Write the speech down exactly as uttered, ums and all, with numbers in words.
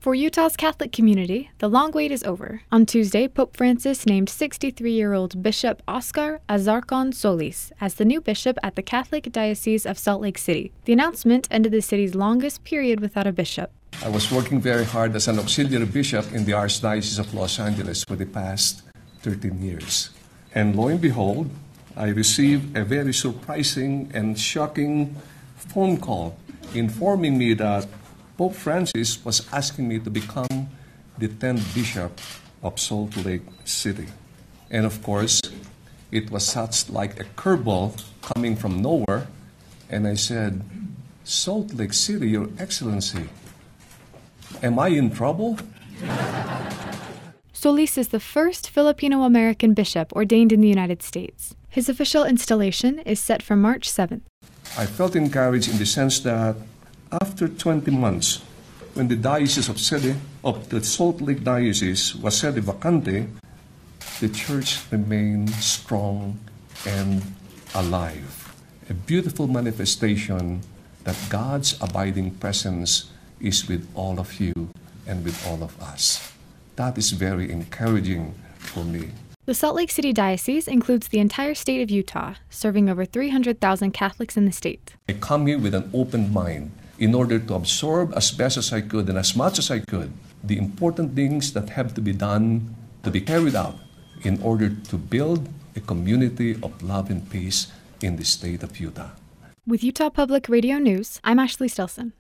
For Utah's Catholic community, the long wait is over. On Tuesday, Pope Francis named sixty-three-year-old Bishop Oscar Azarcon Solis as the new bishop at the Catholic Diocese of Salt Lake City. The announcement ended the city's longest period without a bishop. I was working very hard as an auxiliary bishop in the Archdiocese of Los Angeles for the past thirteen years. And lo and behold, I received a very surprising and shocking phone call informing me that Pope Francis was asking me to become the tenth bishop of Salt Lake City. And of course, it was such like a curveball coming from nowhere. And I said, Salt Lake City, Your Excellency, am I in trouble? Solis is the first Filipino-American bishop ordained in the United States. His official installation is set for March seventh. I felt encouraged in the sense that after twenty months, when the Diocese of Sede, of the Salt Lake Diocese was sede vacante, the church remained strong and alive. A beautiful manifestation that God's abiding presence is with all of you and with all of us. That is very encouraging for me. The Salt Lake City Diocese includes the entire state of Utah, serving over three hundred thousand Catholics in the state. I come here with an open mind in order to absorb as best as I could and as much as I could the important things that have to be done, to be carried out in order to build a community of love and peace in the state of Utah. With Utah Public Radio News, I'm Ashley Stelson.